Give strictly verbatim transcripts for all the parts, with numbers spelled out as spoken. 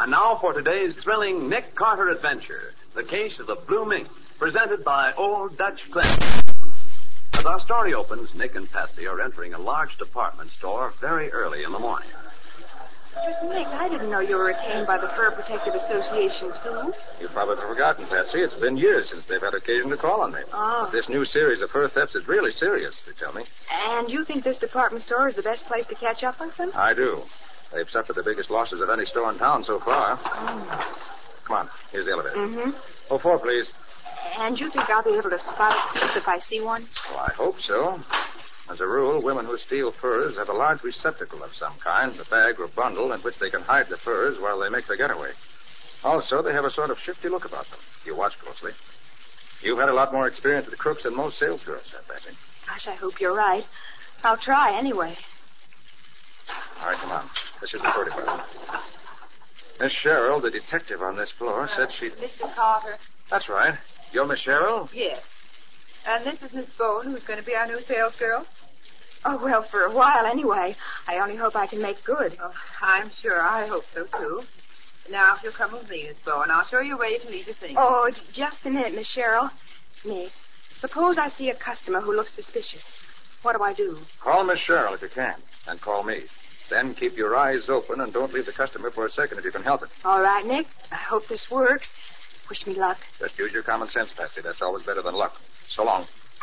And now for today's thrilling Nick Carter adventure, the case of the Blue Mink, presented by Old Dutch Clinic. As our story opens, Nick and Patsy are entering a large department store very early in the morning. Nick, I didn't know you were retained by the Fur Protective Association, too. You've probably forgotten, Patsy. It's been years since they've had occasion to call on me. Oh. But this new series of fur thefts is really serious, they tell me. And you think this department store is the best place to catch up with them? I do. They've suffered the biggest losses of any store in town so far. Oh. Come on, here's the elevator. Mm-hmm. Oh, four, please. And you think I'll be able to spot a thief if I see one? Well, I hope so. As a rule, women who steal furs have a large receptacle of some kind, a bag or bundle, in which they can hide the furs while they make their getaway. Also, they have a sort of shifty look about them. You watch closely. You've had a lot more experience with crooks than most sales girls have, Patsy. Gosh, I hope you're right. I'll try anyway. All right, come on. This is the fur department. Miss Cheryl, the detective on this floor, uh, said she'd... Mister Carter. That's right. You're Miss Cheryl? Yes. And this is Miss Bone, who's going to be our new sales girl. Oh, well, for a while anyway. I only hope I can make good. Oh, I'm sure. I hope so, too. Now, if you'll come with me, Miss Bone, I'll show you where you can leave your things. Oh, just a minute, Miss Cheryl. Nick, suppose I see a customer who looks suspicious. What do I do? Call Miss Cheryl if you can, and call me. Then keep your eyes open and don't leave the customer for a second if you can help it. All right, Nick. I hope this works. Wish me luck. Just use your common sense, Patsy. That's always better than luck. So long.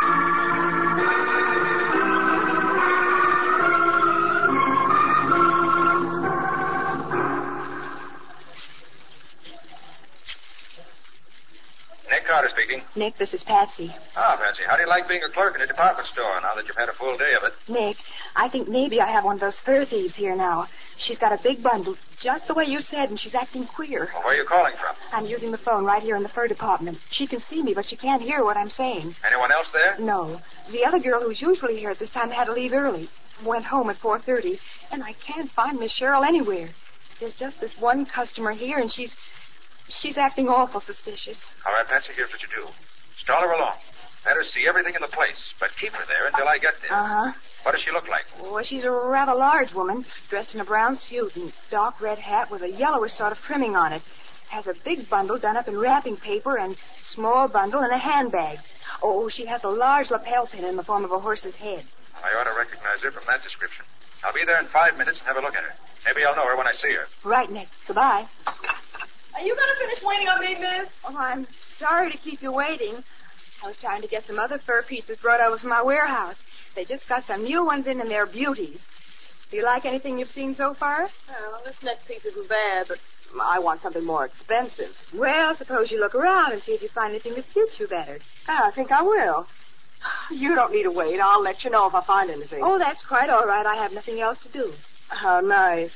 Nick Carter speaking. Nick, this is Patsy. Ah, Patsy, how do you like being a clerk in a department store now that you've had a full day of it? Nick, I think maybe I have one of those fur thieves here now. She's got a big bundle, just the way you said, and she's acting queer. Well, where are you calling from? I'm using the phone right here in the fur department. She can see me, but she can't hear what I'm saying. Anyone else there? No. The other girl who's usually here at this time had to leave early. Went home at four thirty, and I can't find Miss Cheryl anywhere. There's just this one customer here, and she's... She's acting awful suspicious. All right, Patsy, here's what you do. Stall her along. Let her see everything in the place, but keep her there until I get there. Uh-huh. What does she look like? Well, she's a rather large woman, dressed in a brown suit and dark red hat with a yellowish sort of trimming on it. Has a big bundle done up in wrapping paper and small bundle in a handbag. Oh, she has a large lapel pin in the form of a horse's head. I ought to recognize her from that description. I'll be there in five minutes and have a look at her. Maybe I'll know her when I see her. Right, Nick. Goodbye. Are you going to finish waiting on me, miss? Oh, I'm sorry to keep you waiting. I was trying to get some other fur pieces brought over from my warehouse. They just got some new ones in, and they're beauties. Do you like anything you've seen so far? Well, this neck piece isn't bad, but I want something more expensive. Well, suppose you look around and see if you find anything that suits you better. Ah, I think I will. You don't need to wait. I'll let you know if I find anything. Oh, that's quite all right. I have nothing else to do. How nice.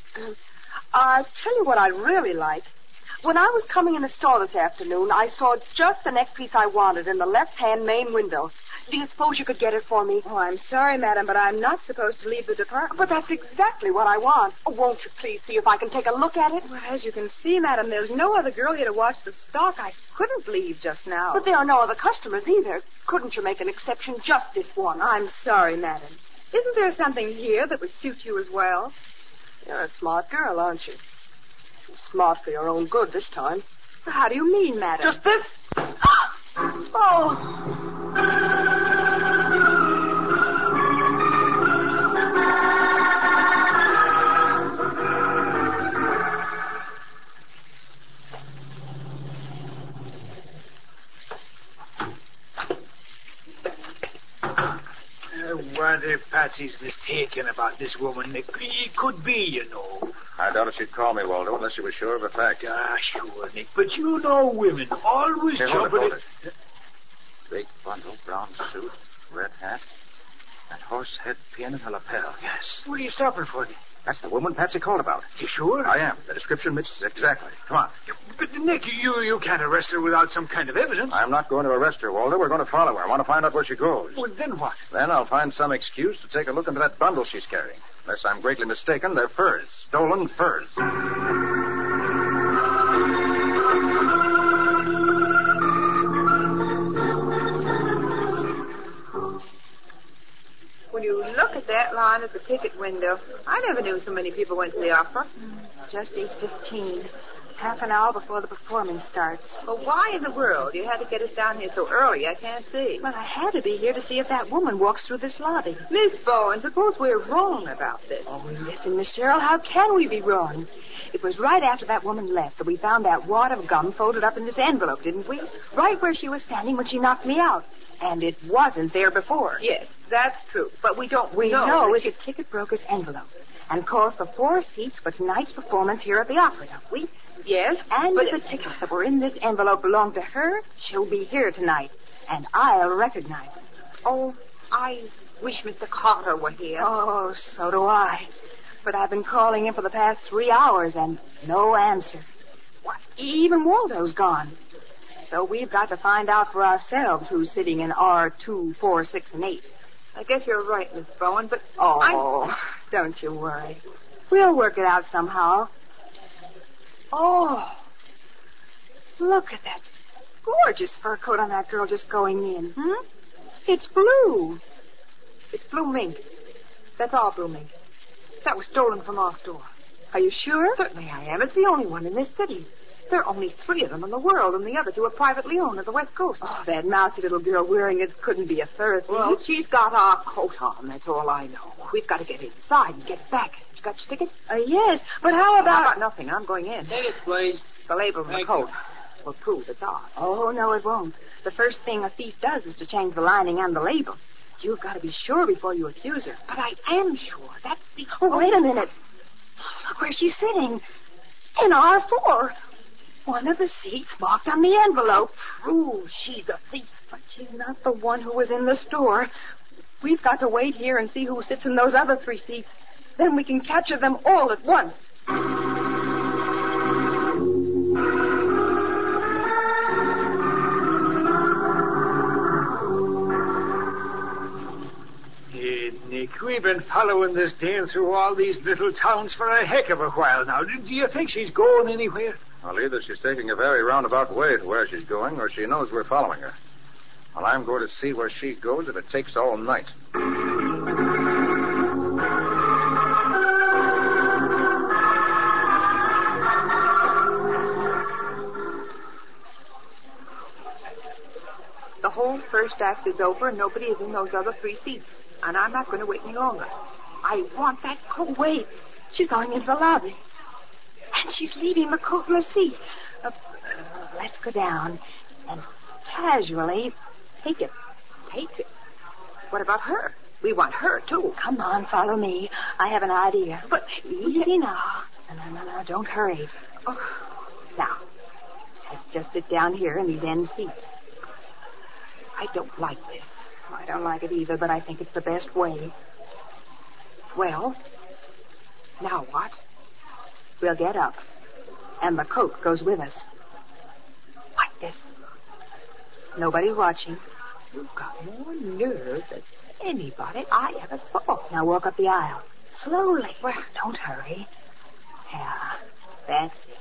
I'll tell you what I'd really like. When I was coming in the store this afternoon, I saw just the neck piece I wanted in the left-hand main window. Do you suppose you could get it for me? Oh, I'm sorry, madam, but I'm not supposed to leave the department. But that's exactly what I want. Oh, won't you please see if I can take a look at it? Well, as you can see, madam, there's no other girl here to watch the stock. I couldn't leave just now. But there are no other customers either. Couldn't you make an exception just this one? I'm sorry, madam. Isn't there something here that would suit you as well? You're a smart girl, aren't you? Too smart for your own good this time. How do you mean, madam? Just this? Oh! I wonder if Patsy's mistaken about this woman, Nick. It could be, you know. I doubt if she'd call me, Waldo, unless she was sure of the fact. Ah, sure, Nick. But you know women always Here, jump hold it, at hold it. Big bundle, brown suit, red hat, and horse head pin in her lapel. Yes. What are you stopping for, Nick? That's the woman Patsy called about. You sure? I am. The description matches exactly. Come on. But, Nick, you you can't arrest her without some kind of evidence. I'm not going to arrest her, Waldo. We're going to follow her. I want to find out where she goes. Well, then what? Then I'll find some excuse to take a look into that bundle she's carrying. Unless I'm greatly mistaken, they're furs. Stolen furs. When you look at that line at the ticket window, I never knew so many people went to the opera. Just eight fifteen. Half an hour before the performance starts. Well, why in the world? You had to get us down here so early, I can't see. Well, I had to be here to see if that woman walks through this lobby. Miss Bowen, suppose we're wrong about this. Oh, listen, Miss Cheryl, how can we be wrong? It was right after that woman left that we found that wad of gum folded up in this envelope, didn't we? Right where she was standing when she knocked me out. And it wasn't there before. Yes, that's true. But we don't we know. We know it's it's a ticket broker's envelope. And calls for four seats for tonight's performance here at the opera, don't we? Yes, and but if the tickets that were in this envelope belong to her, she'll be here tonight. And I'll recognize her. Oh, I wish Mister Carter were here. Oh, so do I. But I've been calling him for the past three hours and no answer. What? Even Waldo's gone. So we've got to find out for ourselves who's sitting in R two, four, six, and eight. I guess you're right, Miss Bowen, but... Oh, I'm... don't you worry. We'll work it out somehow. Oh, look at that gorgeous fur coat on that girl just going in. Hmm? It's blue. It's blue mink. That's all blue mink. That was stolen from our store. Are you sure? Certainly I am. It's the only one in this city. There are only three of them in the world, and the other two are privately owned at the West Coast. Oh, that mousy little girl wearing it couldn't be a third thief. Well, she's got our coat on, that's all I know. We've got to get inside and get it back. You got your ticket? Uh, yes, but how about... How about nothing? I'm going in. Tickets, please. The label on the Thank coat you. will prove it's ours. Oh, no, it won't. The first thing a thief does is to change the lining and the label. You've got to be sure before you accuse her. But I am sure. That's the... Oh, wait a minute. Look where she's sitting. In R four. One of the seats marked on the envelope. Proves she's a thief. But she's not the one who was in the store. We've got to wait here and see who sits in those other three seats. Then we can capture them all at once. Hey, Nick, we've been following this dame through all these little towns for a heck of a while now. Do you think she's going anywhere? Well, either she's taking a very roundabout way to where she's going, or she knows we're following her. Well, I'm going to see where she goes if it takes all night. The whole first act is over and nobody is in those other three seats. And I'm not going to wait any longer. I want that coat. Oh, wait. She's going into the lobby. And she's leaving the coat in the seat. Uh, let's go down and casually take it. Take it? What about her? We want her, too. Come on, follow me. I have an idea. But easy now. No, no, no, no, don't hurry. Oh. Now, let's just sit down here in these end seats. I don't like this. I don't like it either, but I think it's the best way. Well, now what? We'll get up, and the coat goes with us. Like this. Nobody's watching. You've got more nerve than anybody I ever saw. Now walk up the aisle. Slowly. Well, don't hurry. Yeah, that's it.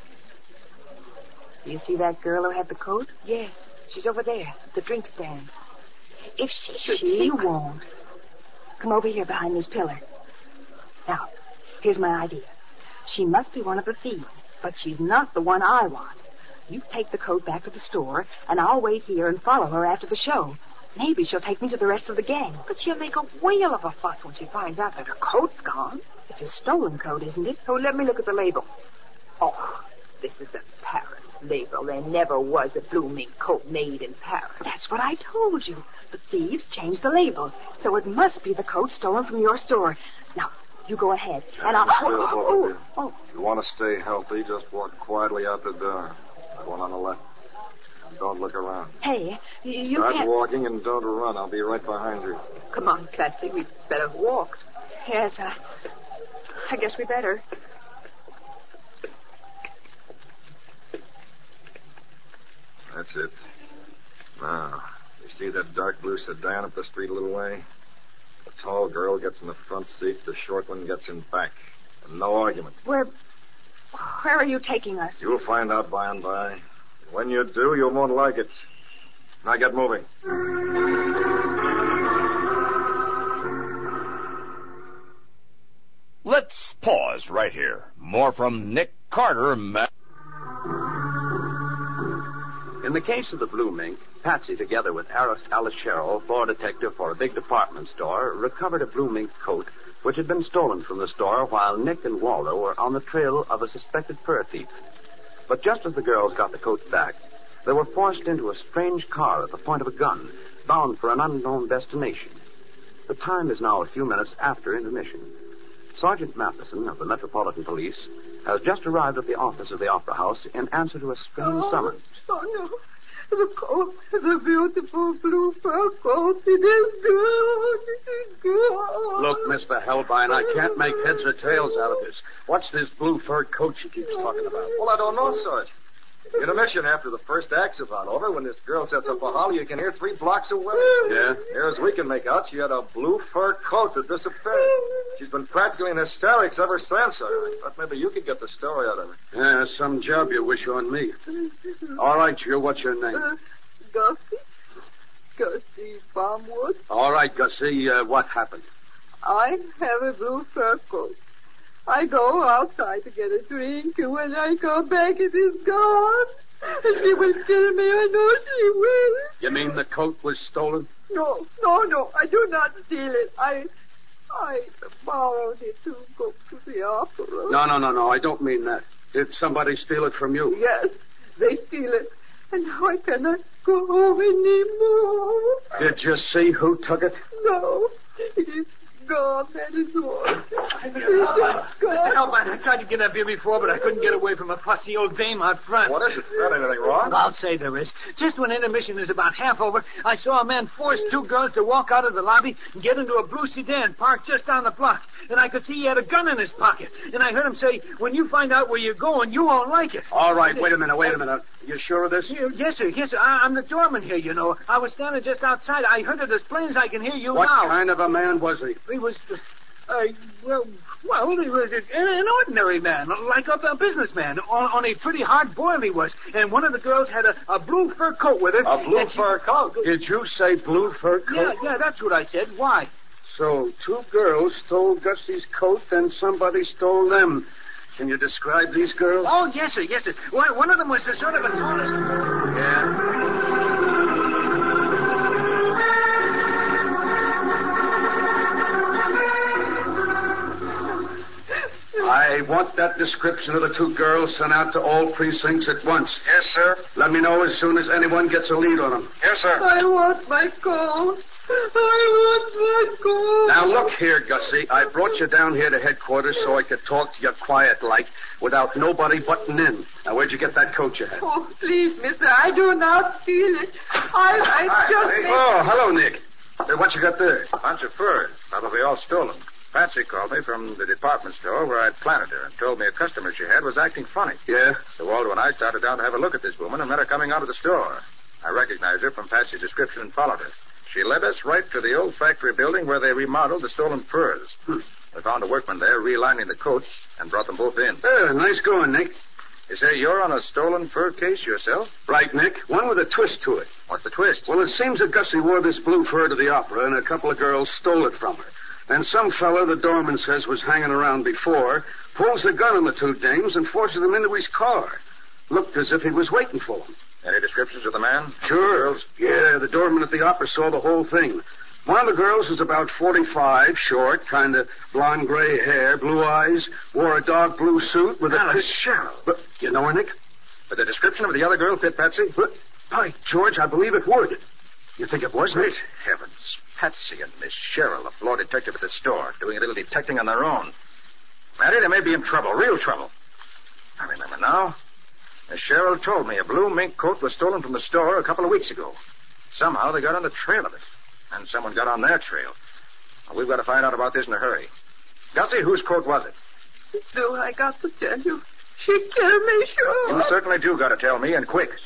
Do you see that girl who had the coat? Yes, she's over there, at the drink stand. If she should She see... won't. Come over here behind this pillar. Now, here's my idea. She must be one of the thieves, but she's not the one I want. You take the coat back to the store, and I'll wait here and follow her after the show. Maybe she'll take me to the rest of the gang. But she'll make a whale of a fuss when she finds out that her coat's gone. It's a stolen coat, isn't it? Oh, let me look at the label. Oh, this is a Paris label. There never was a blue mink coat made in Paris. That's what I told you. The thieves changed the label, so it must be the coat stolen from your store. Now, you go ahead, and I'll... Oh, Oh, oh, oh, If you want to stay healthy, just walk quietly out the door. The one on the left. And don't look around. Hey, you, you Start can't... walking and don't run. I'll be right behind you. Come on, Patsy. We'd better walk. Yes, I... I guess we better. That's it. Now, you see that dark blue sedan up the street a little way? The tall girl gets in the front seat. The short one gets in back. And no argument. Where... Where are you taking us? You'll find out by and by. When you do, you won't like it. Now get moving. Let's pause right here. More from Nick Carter. Ma- In the case of the Blue Mink, Patsy, together with Alice Sherrill, floor detective for a big department store, recovered a Blue Mink coat which had been stolen from the store while Nick and Waldo were on the trail of a suspected fur thief. But just as the girls got the coats back, they were forced into a strange car at the point of a gun, bound for an unknown destination. The time is now a few minutes after intermission. Sergeant Matheson of the Metropolitan Police has just arrived at the office of the Opera House in answer to a strange oh, summons. Oh, no. The coat, the beautiful blue fur coat, it is gone, it is gone. Look, Mister Hellbine, I can't make heads or tails out of this. What's this blue fur coat she keeps talking about? Well, I don't know, Sarge. Intermission after the first act's about over, when this girl sets up a holler, you can hear three blocks away. Yeah? Near as we can make out, she had a blue fur coat that disappeared. She's been practically in hysterics ever since. I thought maybe you could get the story out of her. Yeah, some job you wish on me. All right, you, what's your name? Uh, Gussie. Gussie Bombwood. All right, Gussie, uh, what happened? I have a blue fur coat. I go outside to get a drink, and when I come back, it is gone. And she will kill me. I know she will. You mean the coat was stolen? No, no, no. I do not steal it. I, I borrowed it to go to the opera. No, no, no, no. I don't mean that. Did somebody steal it from you? Yes, they steal it. And now I cannot go home anymore. Did you see who took it? No, it is gone, that is all. Mister Hellbine, I tried to get up here before, but I couldn't get away from a fussy old dame out front. What is it? Not anything wrong? I'll say there is. Just when intermission is about half over, I saw a man force two girls to walk out of the lobby and get into a blue sedan parked just down the block. And I could see he had a gun in his pocket. And I heard him say, when you find out where you're going, you won't like it. All right, wait a minute, wait a minute. You sure of this? Yes, sir, yes, sir. I, I'm the doorman here, you know. I was standing just outside. I heard it as plain as I can hear you what now. What kind of a man was he? He was, uh, well, well, he was an, an ordinary man, like a, a businessman. Only pretty hard-boiled he was. And one of the girls had a, a blue fur coat with her. A blue she, fur coat? Did you say blue fur coat? Yeah, yeah, that's what I said. Why? So, two girls stole Gussie's coat, then somebody stole them. Can you describe these girls? Oh, yes, sir, yes, sir. One, one of them was a sort of a tallest. Yeah? I want that description of the two girls sent out to all precincts at once. Yes, sir. Let me know as soon as anyone gets a lead on them. Yes, sir. I want my coat. I want my coat. Now, look here, Gussie. I brought you down here to headquarters so I could talk to you quiet-like without nobody butting in. Now, where'd you get that coat you had? Oh, please, mister, I do not steal it. I, I just... Hey, oh, hello, Nick. Hey, what you got there? A bunch of furs. Probably all stolen. Patsy called me from the department store where I'd planted her and told me a customer she had was acting funny. Yeah? So Waldo and I started down to have a look at this woman and met her coming out of the store. I recognized her from Patsy's description and followed her. She led us right to the old factory building where they remodeled the stolen furs. Hmm. We found a workman there relining the coats and brought them both in. Yeah, nice going, Nick. You say you're on a stolen fur case yourself? Right, Nick. One with a twist to it. What's the twist? Well, it seems that Gussie wore this blue fur to the opera, and a couple of girls stole it from her. And some fella, the doorman says, was hanging around before, pulls the gun on the two dames and forces them into his car. Looked as if he was waiting for them. Any descriptions of the man? Sure. The girls? Yeah, the doorman at the opera saw the whole thing. One of the girls was about forty-five, short, kind of blonde-gray hair, blue eyes, wore a dark blue suit with a... Alice Sherrill. But, you know her, Nick? But the description of the other girl fit Patsy? But, by George, I believe it would. You think it was, Nick? Great heavens. Patsy and Miss Sherrill, a floor detective at the store, doing a little detecting on their own. Matty, they may be in trouble, real trouble. I remember now. Miss Sherrill told me a blue mink coat was stolen from the store a couple of weeks ago. Somehow they got on the trail of it. And someone got on their trail. Well, we've got to find out about this in a hurry. Gussie, whose coat was it? Do I got to tell you? She killed me, sure. You certainly do got to tell me, and quick.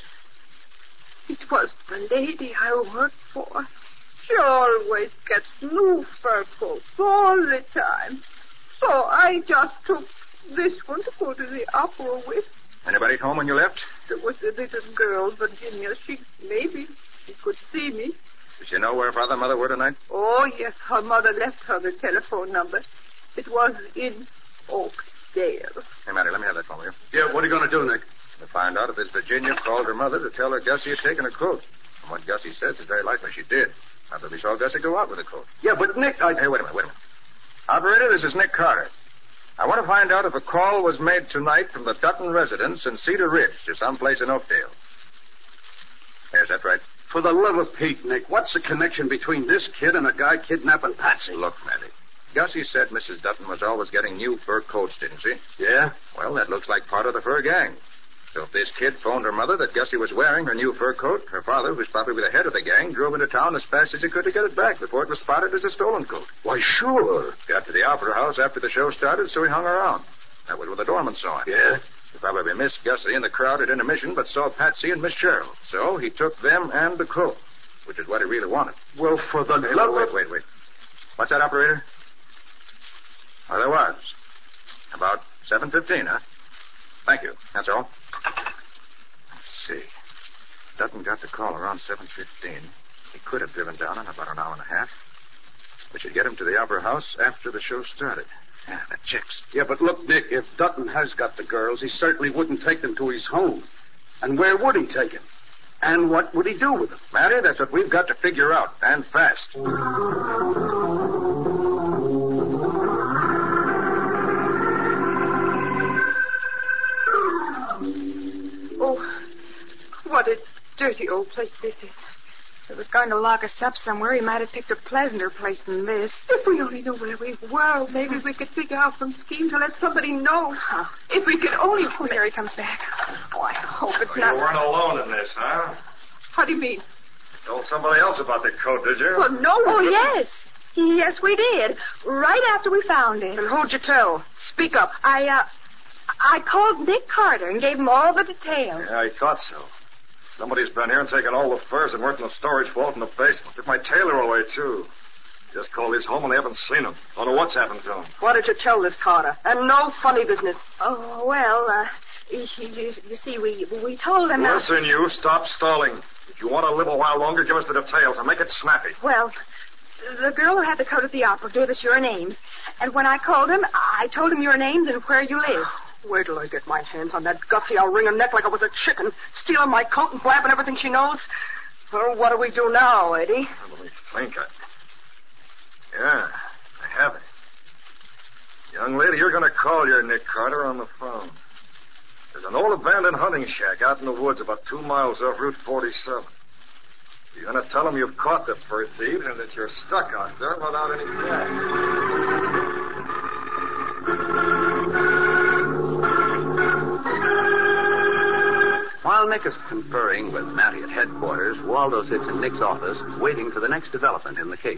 It was the lady I worked for. She always gets new fur coats all the time. So I just took this one to go to the opera with. Anybody at home when you left? There was a little girl, Virginia. She, maybe, she could see me. Does she know where father and mother were tonight? Oh, yes. Her mother left her the telephone number. It was in Oakdale. Hey, Matty, let me have that phone, will you? Yeah, what are you going to do, Nick? To find out if this Virginia called her mother to tell her Gussie had taken a coat. From what Gussie says, it's very likely she did. Not that we saw Gussie go out with a coat. Yeah, but Nick, I... Hey, wait a minute, wait a minute. Operator, this is Nick Carter. I want to find out if a call was made tonight from the Dutton residence in Cedar Ridge to someplace in Oakdale. Yes, that's right. For the love of Pete, Nick, what's the connection between this kid and a guy kidnapping Patsy? Look, Matty. Gussie said Missus Dutton was always getting new fur coats, didn't she? Yeah? Well, that looks like part of the fur gang. So if this kid phoned her mother that Gussie was wearing her new fur coat, her father, who's probably the head of the gang, drove into town as fast as he could to get it back before it was spotted as a stolen coat. Why, sure. Got to the opera house after the show started, so he hung around. That was when the doorman saw him. Yeah? He probably missed Gussie in the crowd at intermission, but saw Patsy and Miss Cheryl. So he took them and the coat, which is what he really wanted. Well, for the Hey, love wait, of... wait, wait, wait. What's that, operator? Oh, there was. About seven fifteen, huh? Thank you. That's all. Let's see. Dutton got the call around seven fifteen. He could have driven down in about an hour and a half. We should get him to the opera house after the show started. Yeah, that checks. Yeah, but look, Nick, if Dutton has got the girls, he certainly wouldn't take them to his home. And where would he take them? And what would he do with them? Matty, that's what we've got to figure out, and fast. Oh, what a dirty old place this is. If he was going to lock us up somewhere, he might have picked a pleasanter place than this. If we only knew where we were, maybe we could figure out some scheme to let somebody know. If we could only... Oh, there he comes back. Oh, I hope it's Well, not... you weren't alone in this, huh? How do you mean? Told somebody else about the coat, did you? Well, no Oh, one... yes. Yes, we did. Right after we found it. And who'd you tell? Speak up. I, uh... I called Nick Carter and gave him all the details. Yeah, I thought so. Somebody's been here and taken all the furs and worked in the storage vault in the basement. Took my tailor away, too. Just called his home and they haven't seen him. Don't know what's happened to him. What did you tell this Carter? And no funny business. Oh, well, uh... You, you, you see, we we told him... Listen, you, stop stalling. If you want to live a while longer, give us the details and make it snappy. Well, the girl who had the coat at the opera gave us your names. And when I called him, I told him your names and where you live. Wait till I get my hands on that Gussie. I'll wring her neck like I was a chicken, stealing my coat and blabbing everything she knows. Well, what do we do now, Eddie? Let me think. I... Yeah, I have it. Young lady, you're going to call your Nick Carter on the phone. There's an old abandoned hunting shack out in the woods about two miles off Route forty-seven. You're going to tell them you've caught the fur thieves and that you're stuck out there without any cash. While Nick is conferring with Matty at headquarters, Waldo sits in Nick's office waiting for the next development in the case.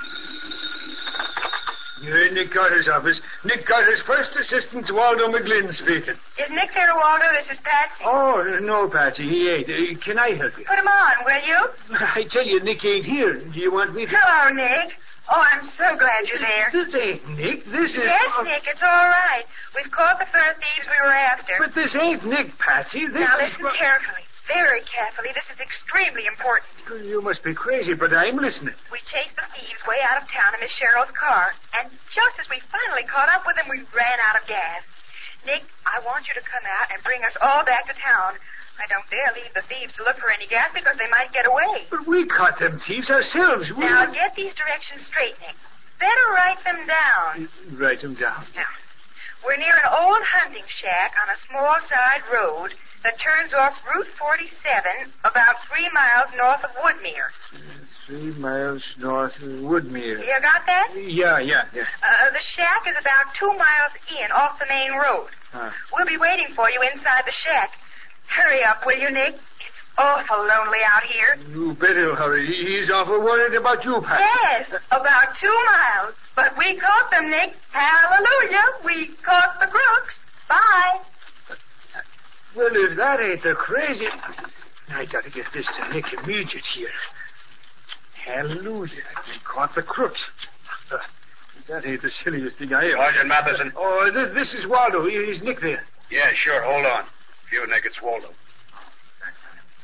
You're in Nick Carter's office. Nick Carter's first assistant, Waldo McGlynn, speaking. Is Nick there, Waldo? This is Patsy. Oh, no, Patsy, he ain't. Uh, can I help you? Put him on, will you? I tell you, Nick ain't here. Do you want me to... Hello, Nick. Oh, I'm so glad you're there. This ain't Nick. This is... Yes, Nick, it's all right. We've caught the fur thieves we were after. But this ain't Nick, Patsy. This now, is... listen carefully. Very carefully. This is extremely important. You must be crazy, but I'm listening. We chased the thieves way out of town in Miss Cheryl's car, and just as we finally caught up with them, we ran out of gas. Nick, I want you to come out and bring us all back to town. I don't dare leave the thieves to look for any gas because they might get away. But we caught them thieves ourselves. We... Now, get these directions straight, Nick. Better write them down. Write them down. Now, we're near an old hunting shack on a small side road that turns off Route forty-seven about three miles north of Woodmere. Uh, three miles north of Woodmere. You got that? Yeah, yeah, yeah. Uh, the shack is about two miles in off the main road. Huh. We'll be waiting for you inside the shack. Hurry up, will you, Nick? It's awful lonely out here. You better hurry. He's awful worried about you, Pat. Yes, about two miles. But we caught them, Nick. Hallelujah. We caught the crooks. Bye. Well, if that ain't the crazy... I gotta get this to Nick immediate here. Hallelujah. We caught the crooks. Uh, that ain't the silliest thing I ever... Sergeant Matheson. Oh, this, this is Waldo. Is Nick there? Yeah, sure. Hold on. If you're Nick, it's Waldo.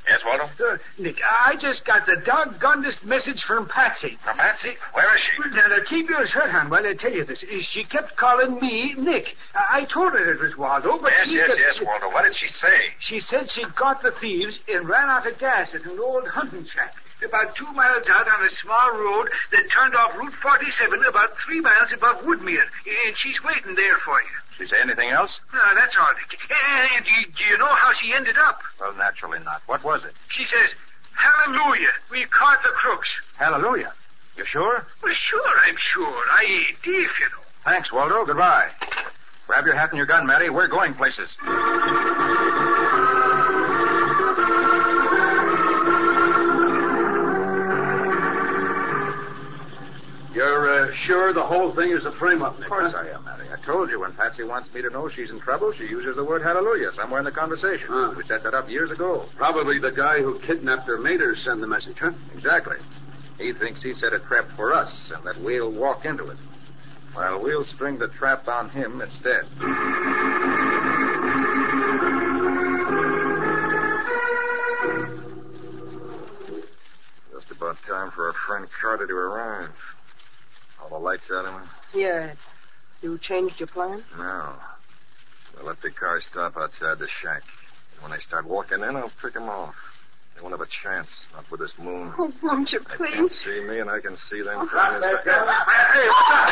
Yes, Waldo? Uh, Nick, I just got the doggonedest message from Patsy. From Patsy? Where is she? Now, now, keep your shirt on while I tell you this. She kept calling me Nick. I, I told her it was Waldo, but yes, she... Yes, kept... yes, yes, Waldo. What did she say? She said she'd caught the thieves and ran out of gas at an old hunting shack about two miles out on a small road that turned off Route forty-seven about three miles above Woodmere. And she's waiting there for you. Did she say anything else? No, that's all. And do you, do you know how she ended up? Well, naturally not. What was it? She says, hallelujah, we caught the crooks. Hallelujah. You sure? Well, sure, I'm sure. I ain't deaf, you know. Thanks, Waldo. Goodbye. Grab your hat and your gun, Matty. We're going places. You're uh, sure the whole thing is a frame-up, Nick? Of course huh? I am, Matty. I told you when Patsy wants me to know she's in trouble, she uses the word hallelujah somewhere in the conversation. Huh. We set that up years ago. Probably the guy who kidnapped her made her send the message, huh? Exactly. He thinks he set a trap for us and that we'll walk into it. Well, we'll string the trap on him instead. Just about time for our friend Carter to arrive. All the lights out, Emma? Yeah. You changed your plan? No. They'll let the car stop outside the shack. And when they start walking in, I'll pick them off. They won't have a chance, not with this moon. Oh, won't you They please? can't see me, and I can see them. Oh, crying as they- Hey,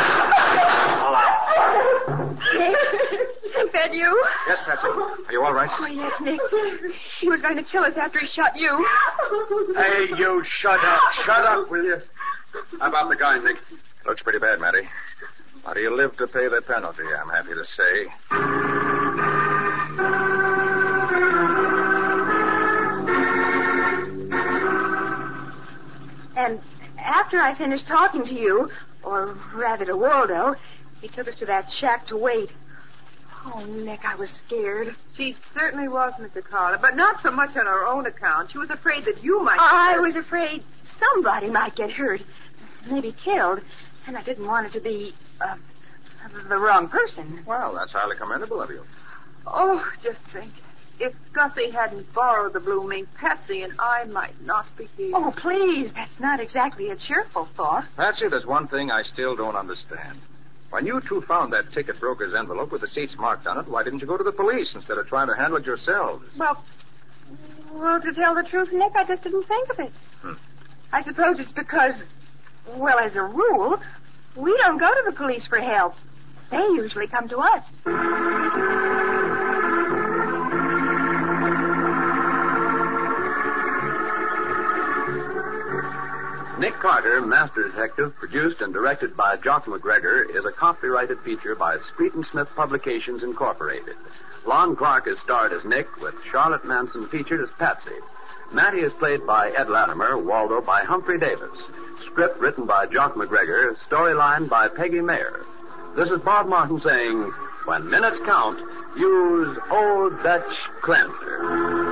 Is that you? Yes, Patsy. Are you all right? Oh, yes, Nick. He was going to kill us after he shot you. Hey, you shut up. Shut up, will you? How about the guy, Nick? Looks pretty bad, Matty. How do you live to pay the penalty, I'm happy to say. And after I finished talking to you, or rather to Waldo, he took us to that shack to wait. Oh, Nick, I was scared. She certainly was, Mister Carter, but not so much on her own account. She was afraid that you might... I was afraid somebody might get hurt, maybe killed, and I didn't want it to be uh, the wrong person. Well, that's highly commendable of you. Oh, just think. If Gussie hadn't borrowed the blue mink, Patsy and I might not be here. Oh, please, that's not exactly a cheerful thought. Patsy, there's one thing I still don't understand. When you two found that ticket broker's envelope with the seats marked on it, why didn't you go to the police instead of trying to handle it yourselves? Well, well, to tell the truth, Nick, I just didn't think of it. Hmm. I suppose it's because, well, as a rule, we don't go to the police for help. They usually come to us. Nick Carter, Master Detective, produced and directed by Jock McGregor, is a copyrighted feature by Street and Smith Publications, Incorporated. Lon Clark is starred as Nick, with Charlotte Manson featured as Patsy. Matty is played by Ed Latimer, Waldo by Humphrey Davis. Script written by Jock McGregor, storyline by Peggy Mayer. This is Bob Martin saying, when minutes count, use Old Dutch Cleanser.